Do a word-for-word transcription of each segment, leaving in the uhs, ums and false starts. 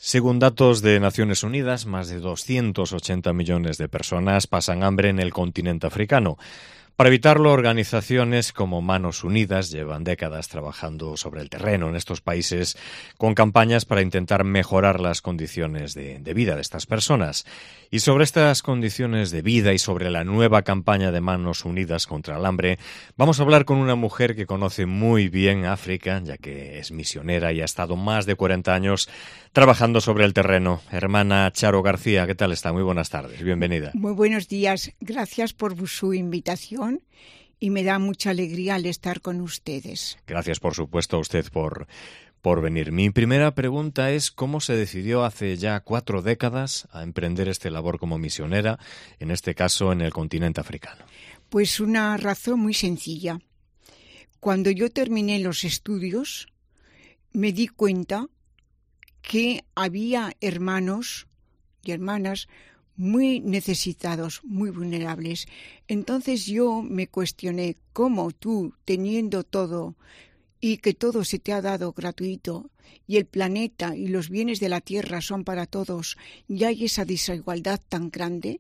Según datos de Naciones Unidas, más de doscientos ochenta millones de personas pasan hambre en el continente africano. Para evitarlo, organizaciones como Manos Unidas llevan décadas trabajando sobre el terreno en estos países con campañas para intentar mejorar las condiciones de, de vida de estas personas. Y sobre estas condiciones de vida y sobre la nueva campaña de Manos Unidas contra el hambre, vamos a hablar con una mujer que conoce muy bien África, ya que es misionera y ha estado más de cuarenta años trabajando sobre el terreno. Hermana Charo García, ¿qué tal está? Muy buenas tardes, bienvenida. Muy buenos días, gracias por su invitación. Y me da mucha alegría al estar con ustedes. Gracias, por supuesto, a usted por, por venir. Mi primera pregunta es ¿cómo se decidió hace ya cuatro décadas a emprender esta labor como misionera, en este caso en el continente africano? Pues una razón muy sencilla. Cuando yo terminé los estudios, me di cuenta que había hermanos y hermanas muy necesitados, muy vulnerables. Entonces yo me cuestioné cómo tú, teniendo todo y que todo se te ha dado gratuito y el planeta y los bienes de la tierra son para todos, y hay esa desigualdad tan grande,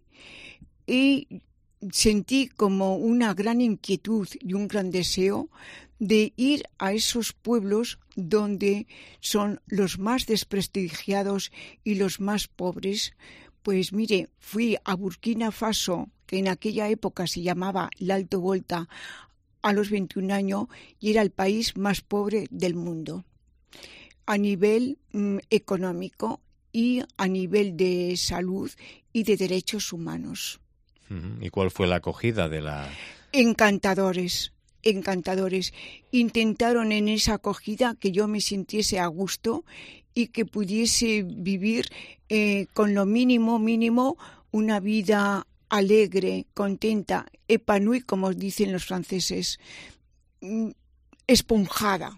y sentí como una gran inquietud y un gran deseo de ir a esos pueblos donde son los más desprestigiados y los más pobres. Pues mire, fui a Burkina Faso, que en aquella época se llamaba la Alto Volta, a los veintiún años, y era el país más pobre del mundo, a nivel mm, económico y a nivel de salud y de derechos humanos. ¿Y cuál fue la acogida de la...? Encantadores, encantadores. Intentaron en esa acogida que yo me sintiese a gusto y que pudiese vivir eh, con lo mínimo, mínimo, una vida alegre, contenta, épanouie, como dicen los franceses, esponjada.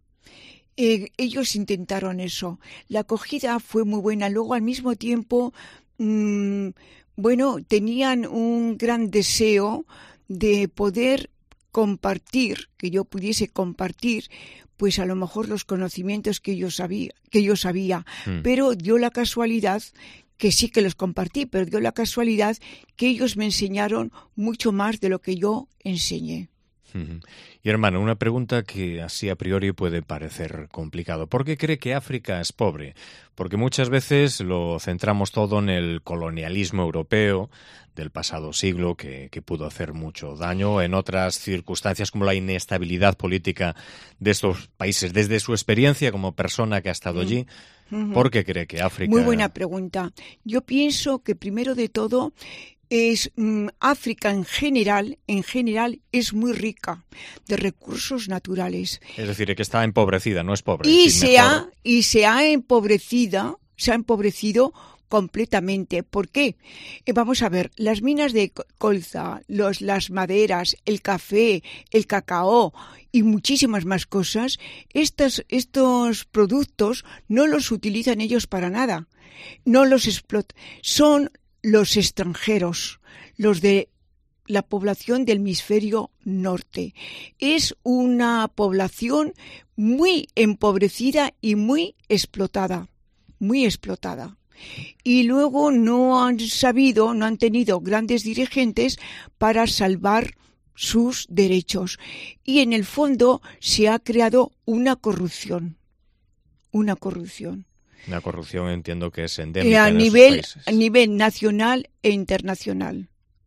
Eh, ellos intentaron eso. La acogida fue muy buena. Luego, al mismo tiempo, mmm, bueno, tenían un gran deseo de poder compartir, que yo pudiese compartir, pues a lo mejor los conocimientos que yo sabía, que yo sabía, mm. pero dio la casualidad que sí que los compartí, pero dio la casualidad que ellos me enseñaron mucho más de lo que yo enseñé. Uh-huh. Y hermano, una pregunta que así a priori puede parecer complicado. ¿Por qué cree que África es pobre? Porque muchas veces lo centramos todo en el colonialismo europeo del pasado siglo, que, que pudo hacer mucho daño, en otras circunstancias como la inestabilidad política de estos países. Desde su experiencia como persona que ha estado allí, uh-huh. ¿por qué cree que África...? Muy buena pregunta. Yo pienso que primero de todo es mm, África en general, en general es muy rica de recursos naturales. Es decir, que está empobrecida, no es pobre. Y es decir, se mejor... ha y se ha empobrecida, se ha empobrecido completamente. ¿Por qué? Eh, vamos a ver, las minas de colza, los, las maderas, el café, el cacao y muchísimas más cosas, estos, estos productos no los utilizan ellos para nada, no los explotan. Son los extranjeros, los de la población del hemisferio norte. Es una población muy empobrecida y muy explotada, muy explotada. Y luego no han sabido, no han tenido grandes dirigentes para salvar sus derechos. Y en el fondo se ha creado una corrupción, una corrupción. Una corrupción entiendo que es endémica a en nivel, esos países. A nivel nacional e internacional.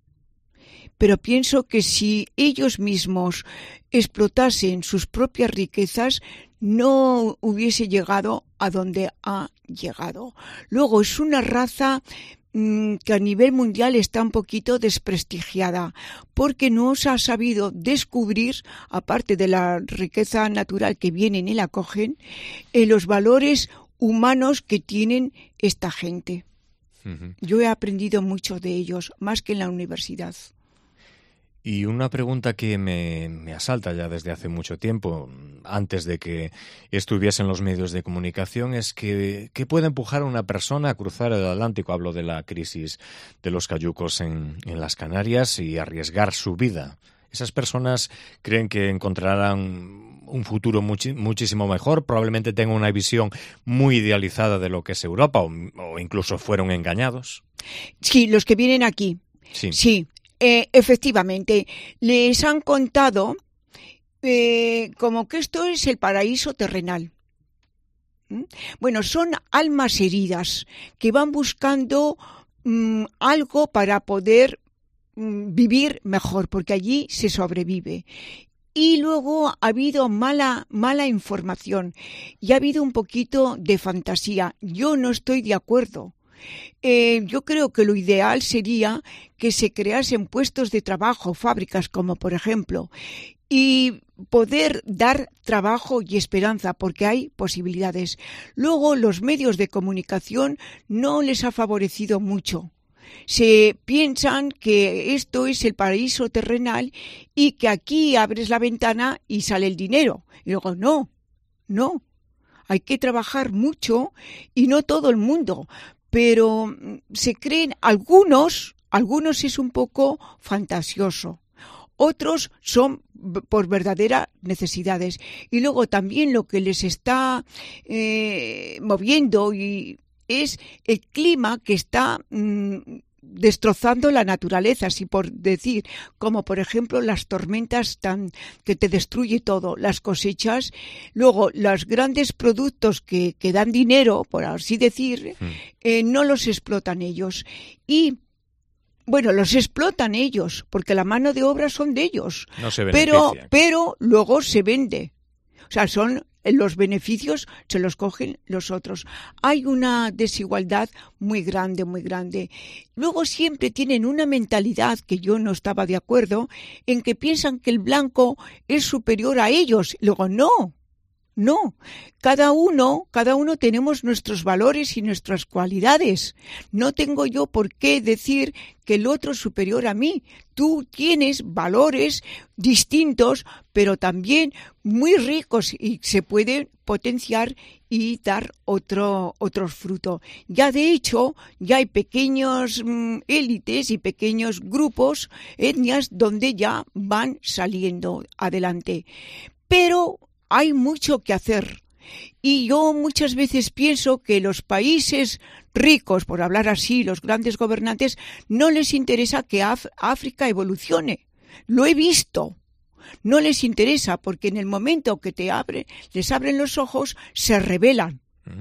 Pero pienso que si ellos mismos explotasen sus propias riquezas, no hubiese llegado a donde ha llegado. Luego, es una raza mmm, que a nivel mundial está un poquito desprestigiada, porque no se ha sabido descubrir, aparte de la riqueza natural que vienen y la cogen, eh, los valores humanos que tienen esta gente. Uh-huh. Yo he aprendido mucho de ellos, más que en la universidad. Y una pregunta que me, me asalta ya desde hace mucho tiempo, antes de que estuviese en los medios de comunicación, es que ¿qué puede empujar a una persona a cruzar el Atlántico? Hablo de la crisis de los cayucos en, en las Canarias y arriesgar su vida. ¿Esas personas creen que encontrarán un futuro muchi- muchísimo mejor, probablemente tengan una visión muy idealizada de lo que es Europa, o, o incluso fueron engañados. Sí, los que vienen aquí. Sí. Sí, eh, efectivamente. Les han contado eh, como que esto es el paraíso terrenal. ¿Mm? Bueno, son almas heridas que van buscando mmm, algo para poder mmm, vivir mejor, porque allí se sobrevive. Y luego ha habido mala, mala información y ha habido un poquito de fantasía. Yo no estoy de acuerdo. Eh, yo creo que lo ideal sería que se creasen puestos de trabajo, fábricas como por ejemplo, y poder dar trabajo y esperanza, porque hay posibilidades. Luego, los medios de comunicación no les ha favorecido mucho. Se piensan que esto es el paraíso terrenal y que aquí abres la ventana y sale el dinero. Y luego, no, no. Hay que trabajar mucho y no todo el mundo. Pero se creen algunos, algunos es un poco fantasioso. Otros son por verdaderas necesidades. Y luego también lo que les está eh, moviendo y es el clima que está mmm, destrozando la naturaleza, así por decir, como por ejemplo las tormentas tan que te destruye todo, las cosechas, luego los grandes productos que, que dan dinero, por así decir, mm. eh, no los explotan ellos. Y bueno, los explotan ellos, porque la mano de obra son de ellos, no se pero, pero luego se vende. O sea, son los beneficios, se los cogen los otros. Hay una desigualdad muy grande, muy grande. Luego siempre tienen una mentalidad que yo no estaba de acuerdo, en que piensan que el blanco es superior a ellos. Luego, no. No, cada uno, cada uno tenemos nuestros valores y nuestras cualidades. No tengo yo por qué decir que el otro es superior a mí. Tú tienes valores distintos, pero también muy ricos y se pueden potenciar y dar otro, otro fruto. Ya de hecho, ya hay pequeños mmm, élites y pequeños grupos, etnias, donde ya van saliendo adelante. Pero hay mucho que hacer y yo muchas veces pienso que los países ricos, por hablar así, los grandes gobernantes, no les interesa que Af- África evolucione. Lo he visto. No les interesa porque en el momento que te abre, les abren los ojos, se rebelan.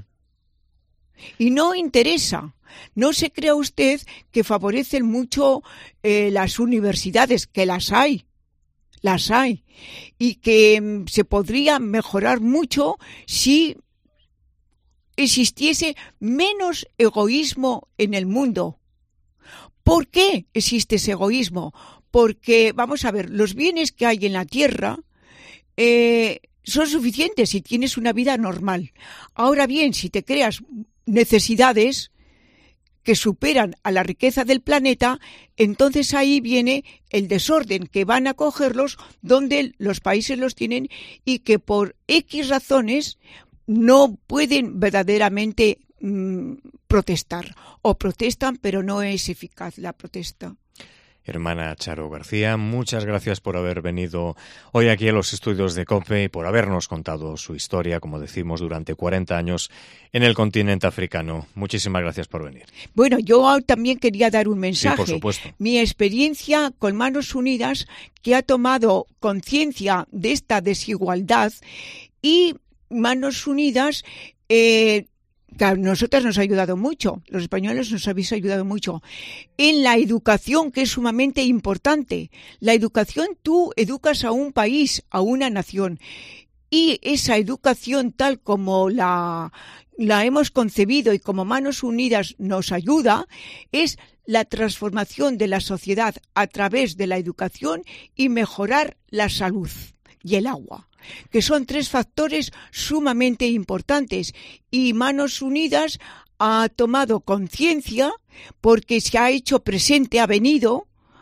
Y no interesa. No se crea usted que favorecen mucho eh, las universidades, que las hay. Las hay, y que se podría mejorar mucho si existiese menos egoísmo en el mundo. ¿Por qué existe ese egoísmo? Porque, vamos a ver, los bienes que hay en la tierra eh, son suficientes si tienes una vida normal. Ahora bien, si te creas necesidades que superan a la riqueza del planeta, entonces ahí viene el desorden, que van a cogerlos donde los países los tienen y que por X razones no pueden verdaderamente mmm, protestar. O protestan, pero no es eficaz la protesta. Hermana Charo García, muchas gracias por haber venido hoy aquí a los estudios de COPE y por habernos contado su historia, como decimos, durante cuarenta años en el continente africano. Muchísimas gracias por venir. Bueno, yo también quería dar un mensaje. Sí, por supuesto. Mi experiencia con Manos Unidas, que ha tomado conciencia de esta desigualdad, y Manos Unidas eh, que a nosotras nos ha ayudado mucho, los españoles nos habéis ayudado mucho, en la educación, que es sumamente importante. La educación, tú educas a un país, a una nación, y esa educación tal como la, la hemos concebido y como Manos Unidas nos ayuda, es la transformación de la sociedad a través de la educación y mejorar la salud y el agua, que son tres factores sumamente importantes, y Manos Unidas ha tomado conciencia porque se ha hecho presente, ha venido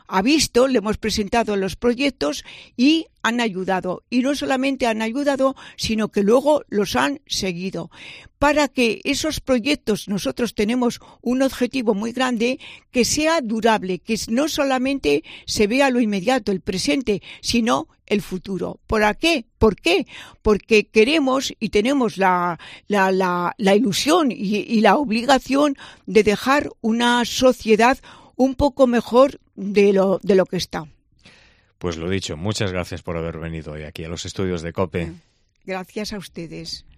ha visto, le hemos presentado los proyectos y han ayudado. Y no solamente han ayudado, sino que luego los han seguido. Para que esos proyectos, nosotros tenemos un objetivo muy grande, que sea durable, que no solamente se vea lo inmediato, el presente, sino el futuro. ¿Por qué? ¿Por qué? Porque queremos y tenemos la, la, la, la ilusión y, y la obligación de dejar una sociedad un poco mejor de lo, de lo que está. Pues lo dicho, muchas gracias por haber venido hoy aquí a los estudios de COPE. Gracias a ustedes.